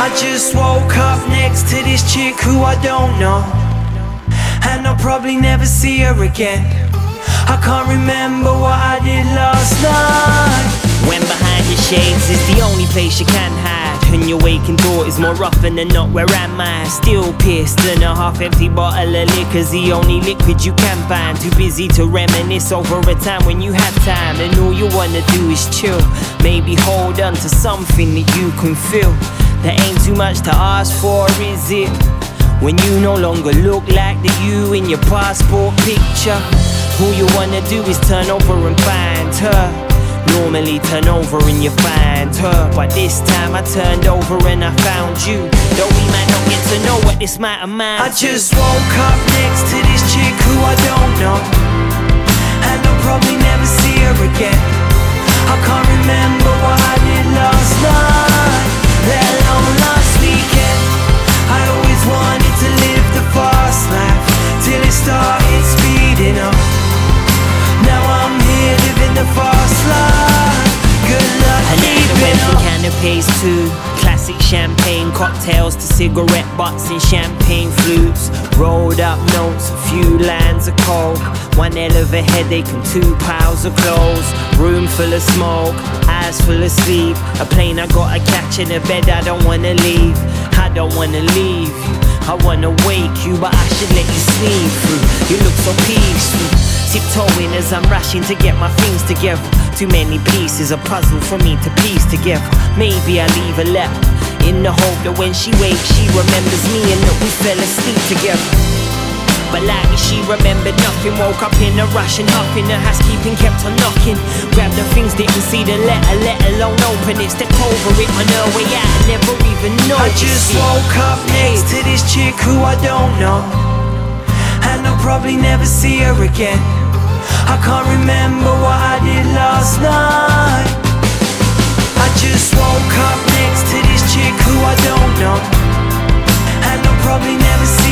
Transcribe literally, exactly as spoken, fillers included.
I just woke up next to this chick who I don't know, and I'll probably never see her again. I can't remember what I did last night. When behind your shades is the only place you can hide, and your waking thought is more often than not, where am I? Still pissed, and a half-empty bottle of liquor's the only liquid you can find. Too busy to reminisce over a time when you had time, and all you wanna do is chill. Maybe hold on to something that you can feel. There ain't too much to ask for, is it? When you no longer look like the you in your passport picture. All you wanna do is turn over and find her. Normally turn over and you find her, but this time I turned over and I found you. Though we might not get to know what this might amount I just woke up next to this chick who I don't know, and I'll probably never see her again. I can't remember what I did last night, let alone last weekend. I always wanted to live the fast life till it started speeding up. Now I'm here living the fast life. Good luck keeping up. Canapes to classic champagne cocktails, to cigarette butts and champagne flutes. Rolled up notes, a few lines of coke, one hell of a headache and two piles of clothes. Room full of smoke, eyes full of sleep. A plane I gotta catch in a bed I don't wanna leave. I don't wanna leave you, I wanna wake you, but I should let you sleep through. You look so peaceful, tiptoeing as I'm rushing to get my things together. Too many pieces, a puzzle for me to piece together. Maybe I leave a letter in the hope that when she wakes she remembers me and that we fell asleep together. But likely she remembered nothing, woke up in a rush and huffing. The housekeeping kept on knocking, grabbed the things, didn't see the letter, let alone open it. Stepped over it on her way out and never even noticed. I just it. woke up next to this chick who I don't know, and I'll probably never see her again. I can't remember what I did last night. I just woke up next to this chick who I don't know, and I'll probably never see